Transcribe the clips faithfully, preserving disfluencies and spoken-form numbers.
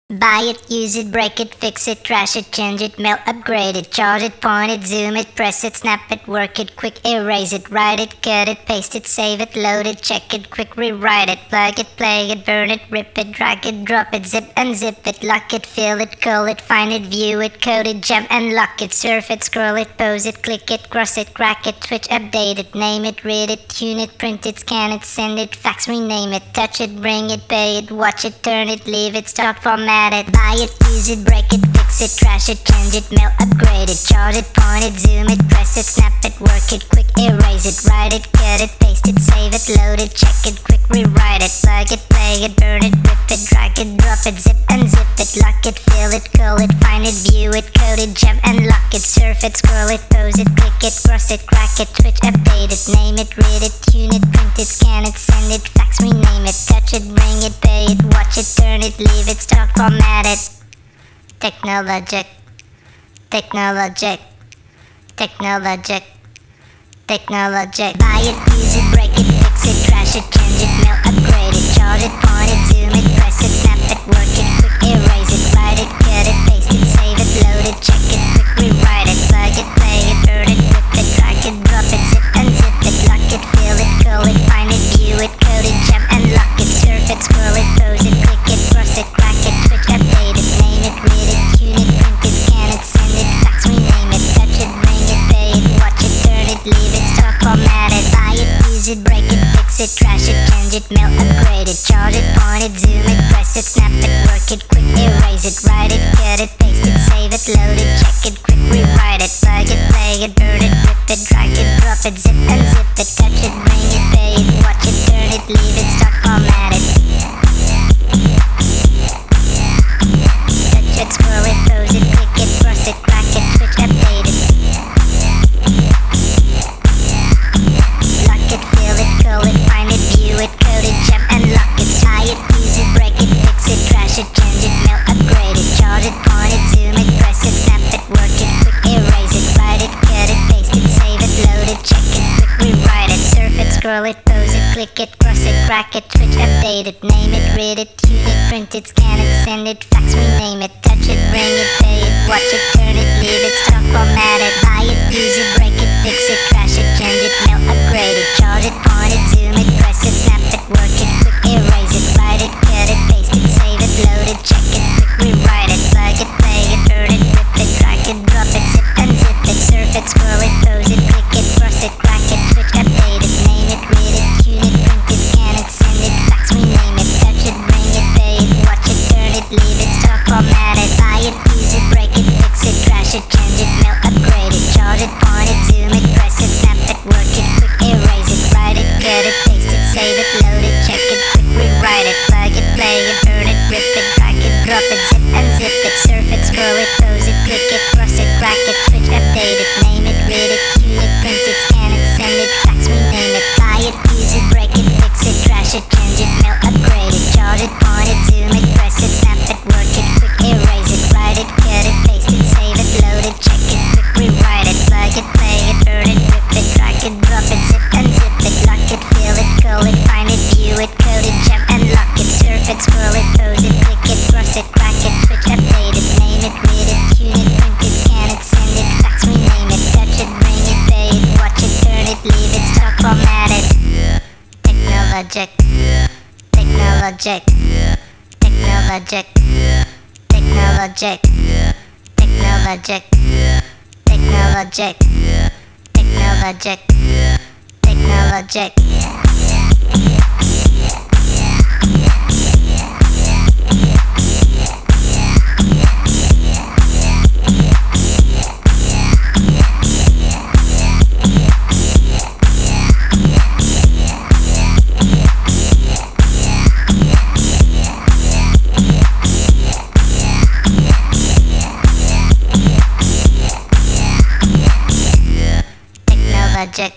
Buy it, use it, break it, fix it, trash it, change it, mail, upgrade it, charge it, point it, zoom it, press it, snap it, work it, quick erase it, write it, cut it, paste it, save it, load it, check it, quick rewrite it, plug it, play it, burn it, rip it, drag it, drop it, zip unzip it, lock it, fill it, call it, find it, view it, code it, jump and lock it, surf it, scroll it, pose it, click it, cross it, crack it, switch, update it, name it, read it, tune it, print it, scan it, send it, fax, rename it, touch it, bring it, pay it, watch it, turn it, leave it, start, format it, buy it, use it, break it, fix it, trash it, change it, mail, upgrade it, charge it, point it, zoom it, press it, snap it, work it, quick erase it, write it, cut it, paste it, save it, load it, check it, quick rewrite it, plug it, play it, burn it, rip it, drag it, drop it, zip unzip it, lock it, fill it, call it, find it, view it, code it, jump and lock it, surf it, scroll it, pose it, click it, cross it, crack it, switch, update it, name it, read it, tune it, print it, scan it, send it, fax, rename it, touch it, bring it, pay it, watch it, turn it, leave it, start, format it. Technologic, technologic, technologic, technologic. Buy it, use it, break it, fix it, trash it, change it, mail, upgrade it, charge it, point it, zoom it, press it, snap it, work it, quick erase it, write it, cut it, paste it, save it, load it, check it, quick rewrite it, plug it, play it, burn it, rip it, drag it, drop it, zip unzip it, lock it, fill it, call it, find it, view it, code it, jump and lock it, surf it, scroll it, pose it, click it, cross it, crack it, switch, update it, name it, read it, tune it, print it, scan it, send it, fax, rename it, touch it, bring it, pay it, watch it, turn it, leave it, start, format it, buy it, use it, break it, fix it, trash it, change it, mail, upgrade it, charge it, point it, zoom it, press it, snap it, work it, quick erase it, write it, cut it, paste it, save it, load it, check it, quick rewrite it, plug it, play it, burn it, rip it, drag it, drop it, zip unzip it, touch it, bring it, pay it, watch it, turn it, leave it, start, format it. Touch it, scroll it, pose it, click it, cross it, crack it, switch, update it. Lock it, fill it, call it, find it, view it, code it, jump and lock it. Buy it, use it, break it, fix it, trash it, change it, mail, upgrade it, charge it, point it, zoom it, press it, snap it, work it, quick erase it, write it, cut it, paste it, save it, load it, check it, quick rewrite it, surf it, scroll it, pose it, click it, cross it, crack it, switch, update it, name it, read it, tune it, print it, scan it, send it, fax, rename it, touch it, bring it, pay it, watch it, turn it, leave it, start, format it, buy it, use it, break it, fix it, trash it, change it, mail, upgrade it, charge it, point it, zoom it, press it, snap it, work it, quick erase it, write it, cut it, paste it, save it, load it, check it, quick rewrite it, plug it, play it, burn it, rip it, drag it, drop it, zip unzip it, surf it, scroll it, pose it, click it, cross it, crack it, switch, update it, name it, read it, tune it, print it, scan it, send it, fax, rename it, touch it, bring it, pay it, watch it, turn it, leave it, start, format it, buy it, use it, break it, fix it, trash it, change it, mail, upgrade it, charge it, point it, zoom it, press it, snap it, work it, quick erase it, write it, cut it, paste it, save it, load it, check it, quick rewrite it, plug it, play it, burn it, rip it, drag it, drop it, zip unzip it, surf it, scroll it, pose it, click it, cross it, crack it, switch, update it, name it, read it, tune it, print it, scan it, send it, fax, rename it, buy it, use it, break it, fix it, trash it, change it, mail, upgrade it, charge it, point it, zoom it, press it, snap it, work it, quick erase it, write it, cut it, paste it, save it, load it, check it, quick rewrite it, plug it, play it, burn it, rip it, drag it, drop it, zip unzip it, lock it, fill it, call it, find it, view it, code it, jump and lock it, surf it, scroll it, pose it, click it, cross it, crack it, switch, update it, name it, read it, tune it, print it, scan it, send it, fax, rename it, touch it, bring it, pay it, watch it, turn it, leave it, start, format it. Technologic, technologic, technologic, technologic, technologic, technologic, technologic, technologic.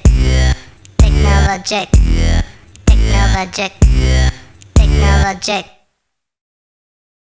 Technologic, technologic, technologic, technologic.